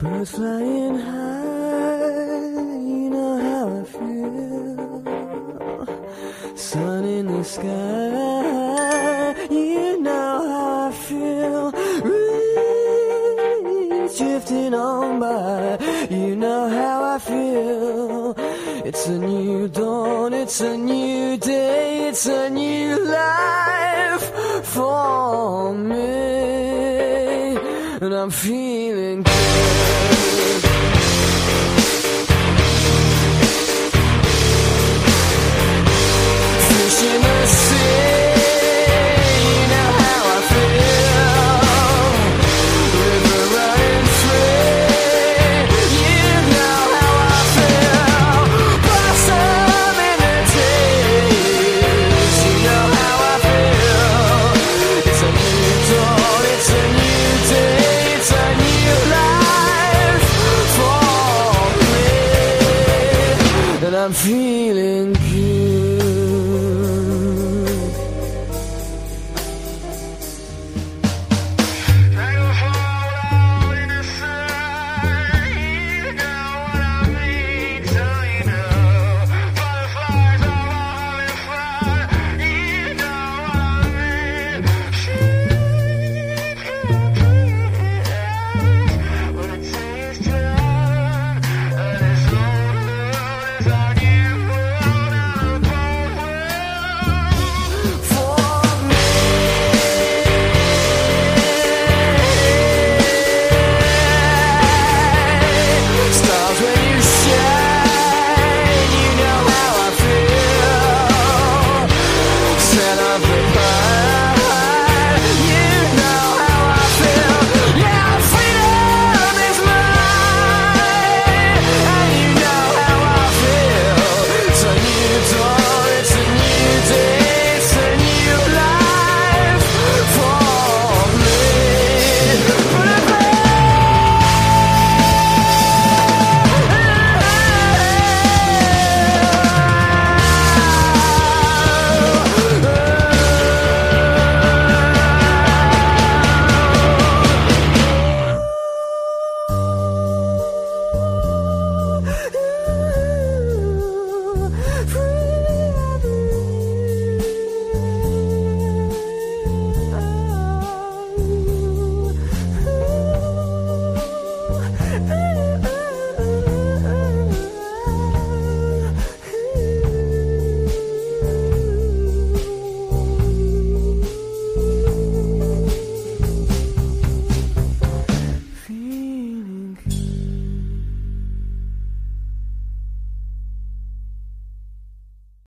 Birds flying high, you know how I feel. Sun in the sky, you know how I feel. Reeds drifting on by, you know how I feel. It's a new dawn, it's a new day, it's a new life for me, and I'm feeling good. Fish in the sea, you know how I feel. River running free, you know how I feel. Blossom in the trees, you know how I feel. It's a new dawn, it's a new day, it's a new life for me, and I'm feeling good. Our